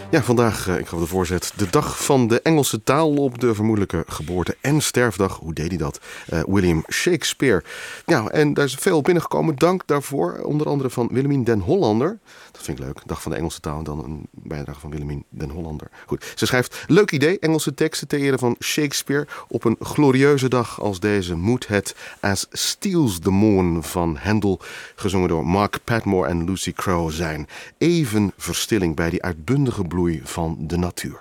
Ja, vandaag, ik gaf de voorzet, de dag van de Engelse taal op de vermoedelijke geboorte- en sterfdag. Hoe deed hij dat? William Shakespeare. Ja, en daar is veel binnengekomen. Dank daarvoor. Onder andere van Willemien den Hollander. Dat vind ik leuk. Dag van de Engelse taal en dan een bijdrage van Willemien den Hollander. Goed, ze schrijft: leuk idee, Engelse teksten ter ere van Shakespeare. Op een glorieuze dag als deze moet het As Steals the Morn van Handel, gezongen door Mark Padmore en Lucy Crowe, zijn. Even verstilling bij die uitbundige bloei van de natuur.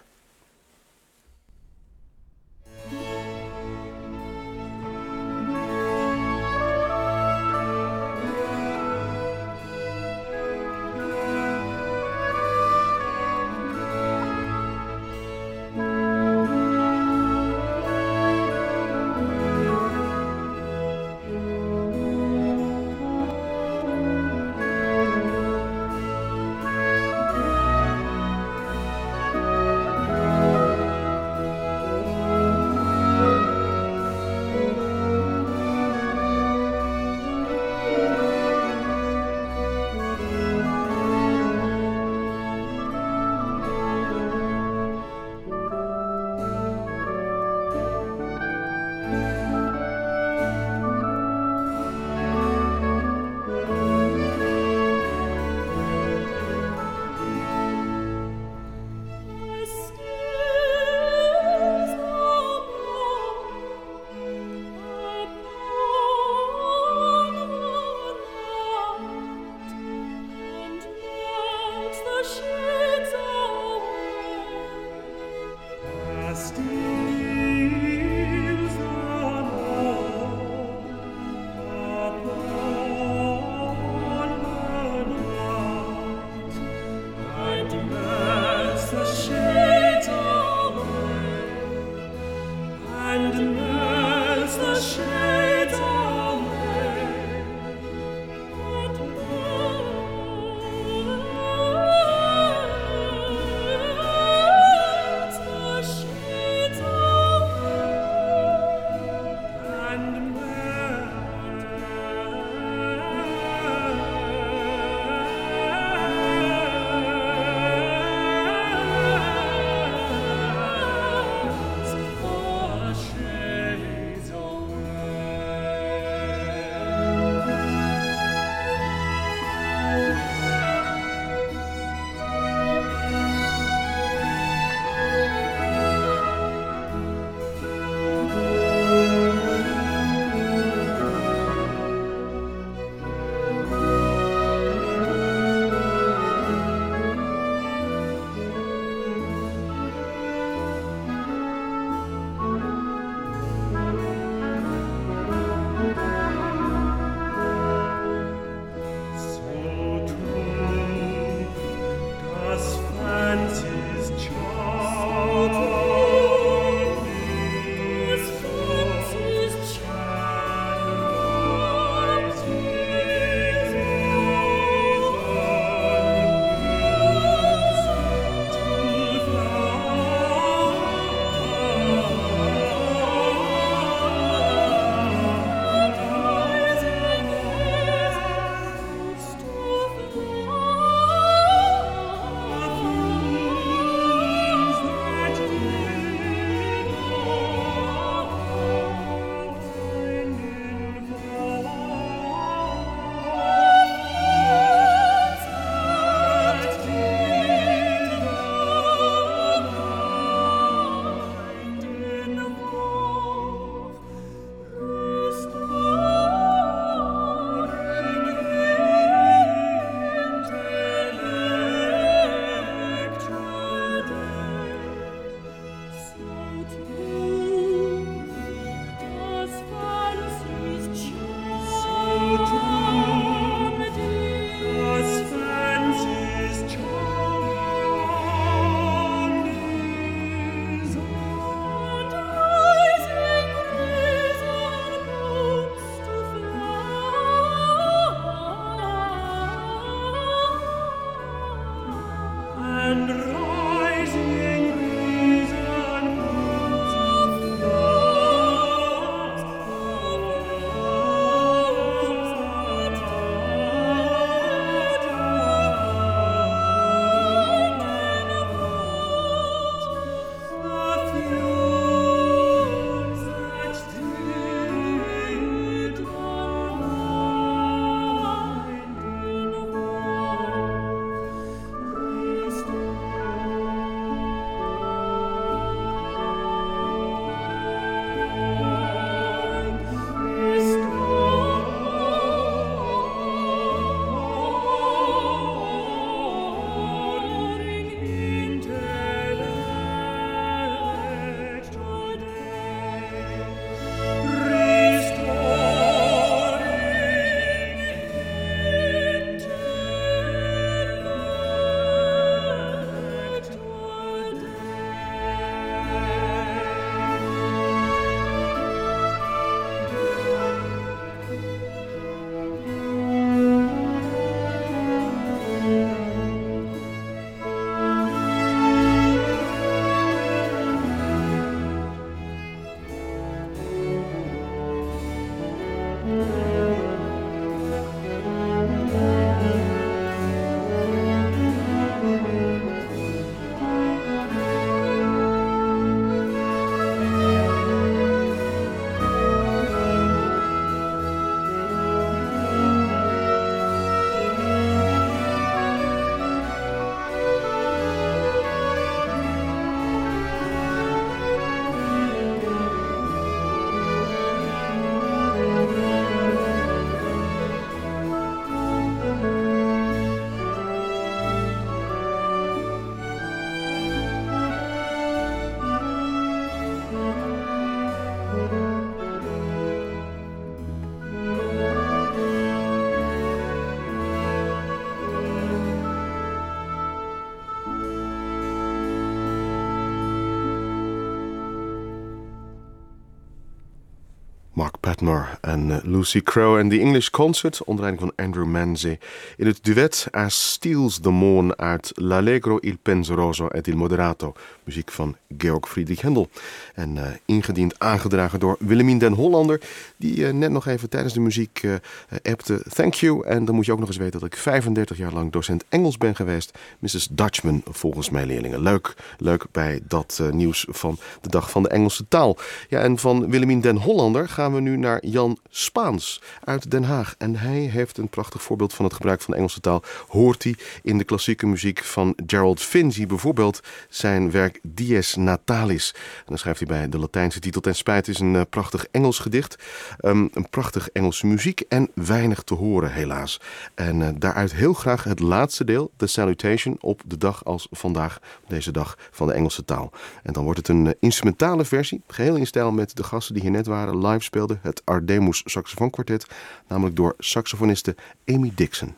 Mark Padmore en Lucy Crowe en The English Concert onder leiding van Andrew Manze in het duet As Steals the Morn uit L'Allegro, il Penseroso et il Moderato, muziek van Georg Friedrich Händel. En ingediend, aangedragen door Willemien den Hollander, die net nog even tijdens de muziek appte thank you. En dan moet je ook nog eens weten dat ik 35 jaar lang docent Engels ben geweest. Mrs. Dutchman volgens mijn leerlingen. Leuk bij dat nieuws van de dag van de Engelse taal. Ja, en van Willemien den Hollander gaan we nu naar Jan Spaans uit Den Haag. En hij heeft een prachtig voorbeeld van het gebruik van de Engelse taal. Hoort hij in de klassieke muziek van Gerald Finzi, bijvoorbeeld zijn werk Dies Natalis. En dan schrijft hij bij de Latijnse titel: ten spijt is een prachtig Engels gedicht. Een prachtig Engelse muziek en weinig te horen helaas. En daaruit heel graag het laatste deel, The Salutation, op de dag als vandaag, deze dag van de Engelse taal. En dan wordt het een instrumentale versie, geheel in stijl met de gasten die hier net waren, live speelden, het Ardemus Saxofoonkwartet, namelijk door saxofoniste Amy Dixon.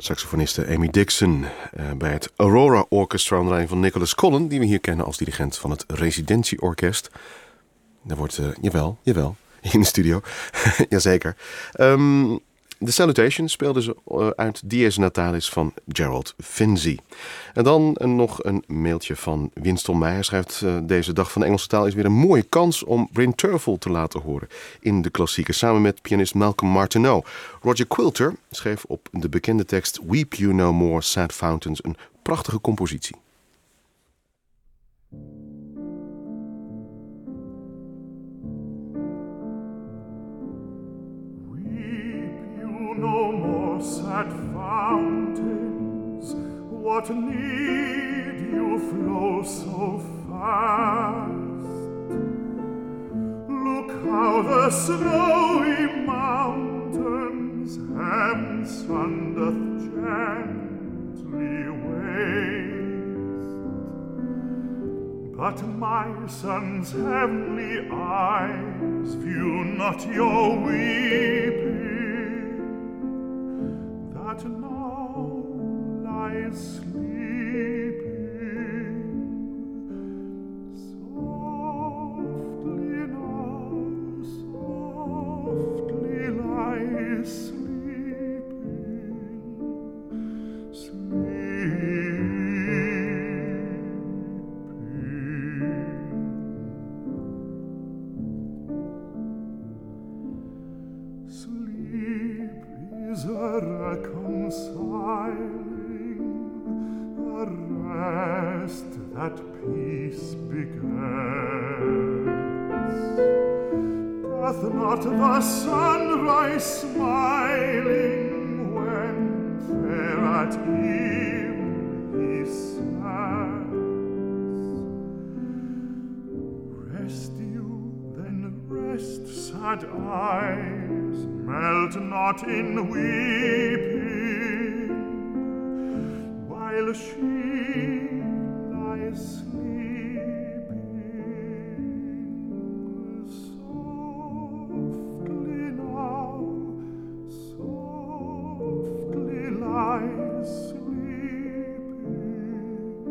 Saxofoniste Amy Dixon bij het Aurora Orchestra onder leiding van Nicholas Collin, die we hier kennen als dirigent van het Residentieorkest. Daar wordt, jawel, in de studio, jazeker. De Salutation speelden ze uit Dies Natalis van Gerald Finzi. En dan nog een mailtje van Winston Meijer. Schrijft deze dag van de Engelse taal is weer een mooie kans om Bryn Terfel te laten horen in de klassieken. Samen met pianist Malcolm Martineau. Roger Quilter schreef op de bekende tekst Weep You No More, Sad Fountains een prachtige compositie. No more sad fountains, what need you flow so fast? Look how the snowy mountains heaven's sun doth gently waste. But my son's heavenly eyes view not your weeping, that now lies sleeping. Softly now, softly lies sleeping, sleep is a reconciling, a rest that peace begets. Doth not the sunrise smiling when fair at eve he sets? Rest you, then rest, sad eyes, melt not in weeping, while she lies sleeping. Softly now, softly lies sleeping,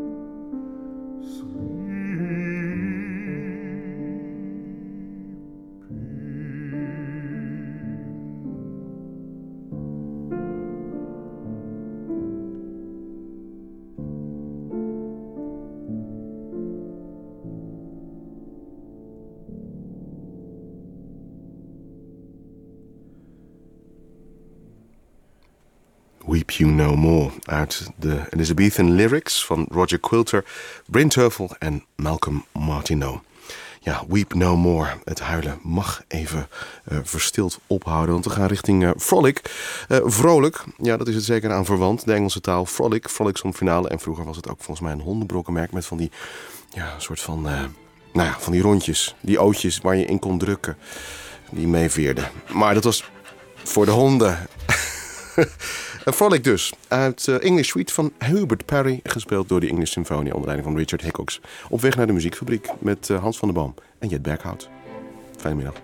Weep You No More uit de Elizabethan Lyrics van Roger Quilter, Bryn Terfel en Malcolm Martineau. Ja, Weep No More. Het huilen mag even verstild ophouden, want we gaan richting Frolic. Vrolijk, ja, dat is het zeker aan verwant. De Engelse taal, Frolic. Frolic stond finale en vroeger was het ook volgens mij een hondenbrokkenmerk met van die, ja, soort van, van die rondjes, die ootjes waar je in kon drukken, die meeveerden. Maar dat was voor de honden. Frolic dus, uit English Suite van Hubert Parry, gespeeld door de English Symphony onder leiding van Richard Hickox. Op weg naar de muziekfabriek met Hans van der Boom en Jet Berghout. Fijne middag.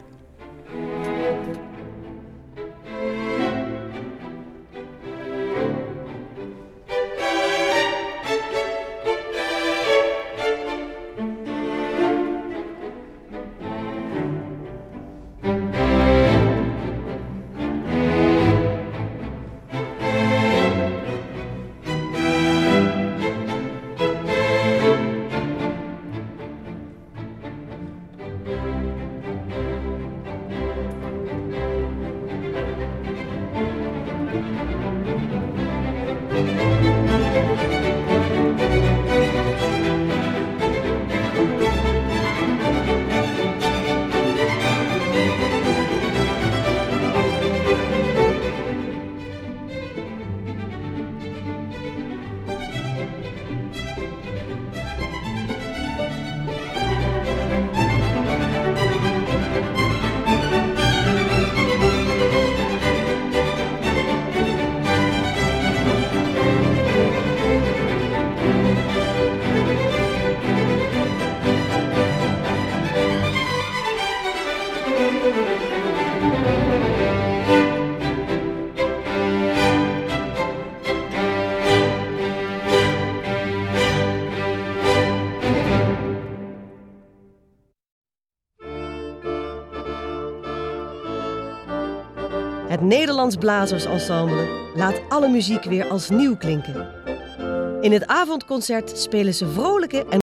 Het Nederlands Blazersensemble laat alle muziek weer als nieuw klinken. In het avondconcert spelen ze vrolijke en